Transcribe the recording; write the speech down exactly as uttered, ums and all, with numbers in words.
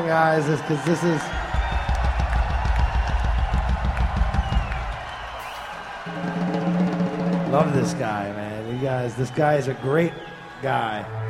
on, guys, because this is... Love this guy, man. You guys, this guy is a great guy.